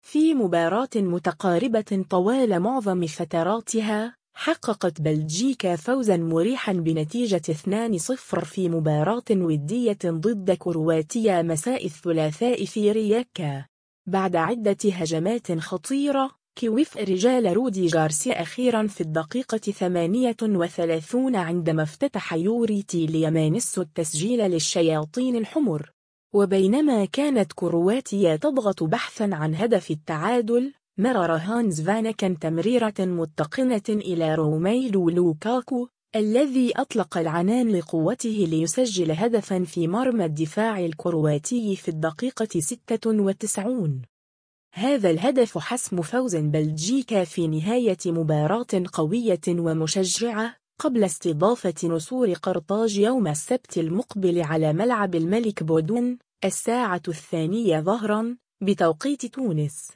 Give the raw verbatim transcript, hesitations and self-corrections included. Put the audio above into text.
في مباراة متقاربة طوال معظم فتراتها، حققت بلجيكا فوزاً مريحاً بنتيجة اثنين صفر في مباراة ودية ضد كرواتيا مساء الثلاثاء في رياكا. بعد عدة هجمات خطيرة، كيويف رجال رودي غارسيا أخيراً في الدقيقة ثمانية وثلاثين عندما افتتح يوري تيليامانيس التسجيل للشياطين الحمر. وبينما كانت كرواتيا تضغط بحثاً عن هدف التعادل، مرر هانز فانكن تمريرة متقنة إلى روميلو لوكاكو الذي أطلق العنان لقوته ليسجل هدفاً في مرمى الدفاع الكرواتي في الدقيقة ستة وتسعين. هذا الهدف حسم فوز بلجيكا في نهاية مباراة قوية ومشجعة، قبل استضافة نسور قرطاج يوم السبت المقبل على ملعب الملك بودون الساعة الثانية ظهراً بتوقيت تونس.